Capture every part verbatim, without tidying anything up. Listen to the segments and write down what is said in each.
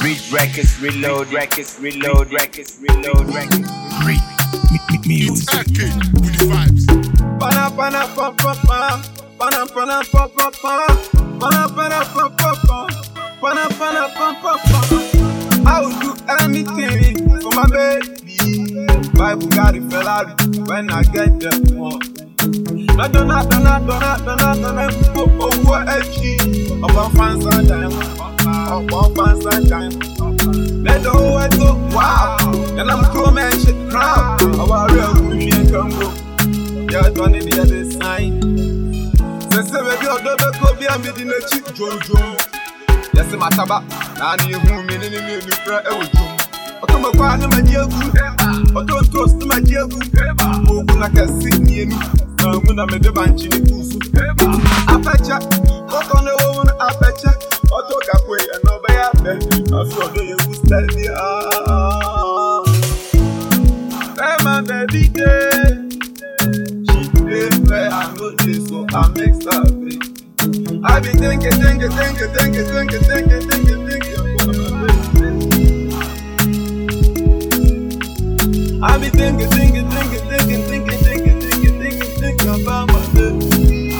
Read records, reload records, reload records, reload records. Read music. It's Ake with the vibes. Pana pana pa pa pa, pana pana pa pa pa, pana pana pa pa pa, pana pana pa pa pa. I would do anything for my baby. Buy Bugatti, Ferrari when I get there. Oh. Na dona dona dona dona dona oh oh oh edgy. Oba fans and time, oba fans and time. Let the whole world go wow. And I'm cool man shit crowd. Our real movie and come go. Yeah, don't need the other sign. Say say baby, odo be ko bi am di na chi jojo. Yes, my taba. Na ni hu mi ni ni ni ni fra e wo jom. Oto me kwa na ma di agu. Oto toast ma di agu. Ogu na ka si ni enu. Na mu na me de banchi ni kusu. Apacha. Oto ne wo na apacha. Oto ka kwe e no be ya be. Afi odo ye wu style dia. Hey my baby girl. I know this, so I make stuff. I be thinking, thinking, thinking, thinking, thinking, thinking, thinking, thinking. I be thinking, thinking, thinking, thinking, thinking, thinking, thinking, thinking, thinking about my baby.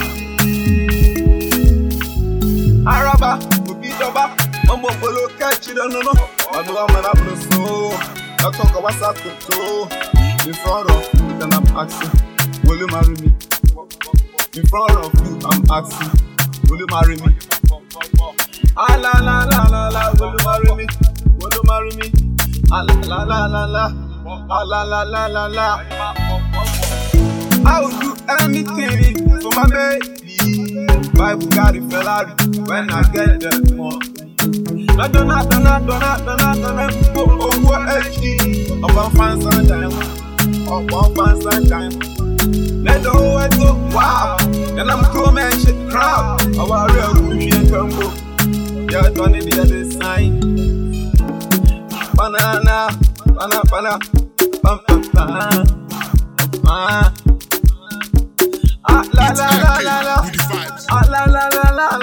Araba, Bukitoba, Mambo Polo, catch it, no, no. I do a man up the soul. I talk about Sato. In front of you, then I'm asking, will you marry me? In front of you, I'm asking, will you marry me? Ah la la la la la, will you marry me? Will you marry me? Ah la la la la la, ah la la la la la. I would do anything for my baby. Buy Bugatti, Ferrari when I get there. Oh. Na dona dona dona dona dona oh oh oh edgy. Oba fans and time, oba fans and time. Let the whole world go wow. And I'm cool man shit crowd. Our real movie and come go. Yeah, don't need the other sign. Banana, banana, banana, bam bam bam. Ah, ah la la la la la. Ah la la la la.